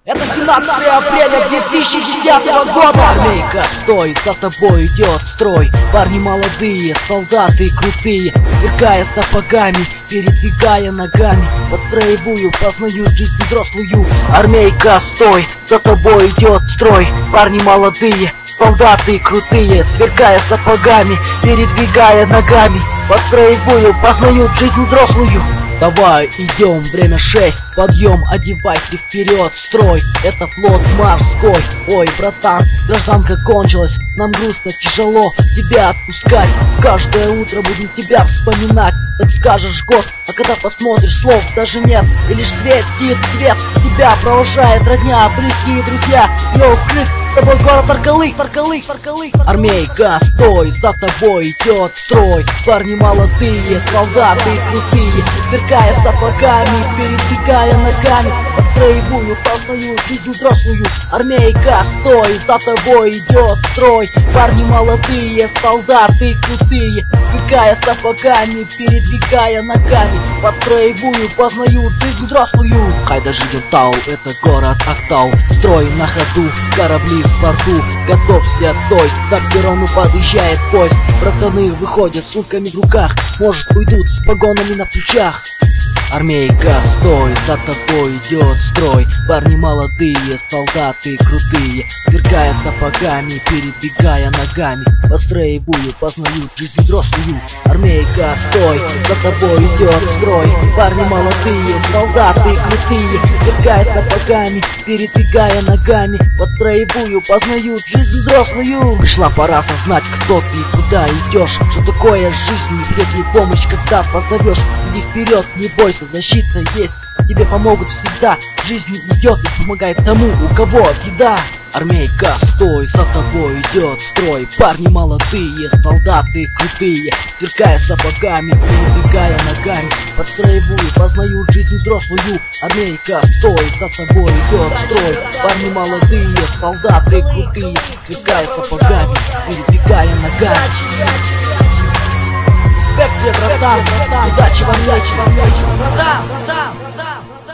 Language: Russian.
Это 17 апреля 2010 года. Армейка, стой, за тобой идет строй. Парни молодые, солдаты крутые, сверкая сапогами, передвигая ногами. Под строевую познают жизнь взрослую. Армейка, стой, за тобой идет строй. Парни молодые, солдаты крутые, сверкая сапогами, передвигая ногами. Под строевую познают жизнь взрослую. Давай, идем, время 6, подъем, одевайся вперед, строй, это флот морской. Ой, братан, гражданка кончилась, нам грустно, тяжело тебя отпускать. Каждое утро будем тебя вспоминать. Так скажешь год, а когда посмотришь, слов даже нет. И лишь светит свет, тебя провожает родня, близкие друзья. Йоу, крик, с тобой город Аркалык, Аркалык, Аркалык. Армейка, стой, за тобой идет строй. Парни молодые, солдаты крутые, сверкая сапогами, передвигая ногами. Под строевую познают жизнь взрослую. Армейка, стой, за тобой идет строй. Парни молодые, солдаты крутые, сверкая сапогами, передвигая ногами. Под строевую познают жизнь взрослую. Хайдажигентау, это город Актау. Строй на ходу, корабли в порту. Готовься, стой, так к перрону подъезжает поезд. Братаны выходят с сумками в руках, может уйдут с погонами на плечах. Армейка, стой, за тобой идет строй. Парни молодые, солдаты крутые, сверкая сапогами, передвигая ногами. По строевую познают жизнь взрослую. Армейка, стой, за тобой идет строй. Парни молодые, солдаты крутые, сверкая сапогами, передвигая ногами. Под строевую познают жизнь взрослую. Пришла пора осознать, кто ты и куда идешь. Что такое жизнь, не придет ли помощь, когда позовешь. Иди вперед, не бойся, защита есть, тебе помогут всегда. Жизнь идет и помогает тому, у кого еда. Армейка, стой, за тобой идет строй. Парни молодые, солдаты крутые, сверкая сапогами, передвигая ногами. Под строевую познают жизнь взрослую. Армейка, стой, за тобой идет строй. Парни молодые, солдаты крутые, сверкая сапогами, передвигая ногами. Респект тебе, братан, удачи вам, братан.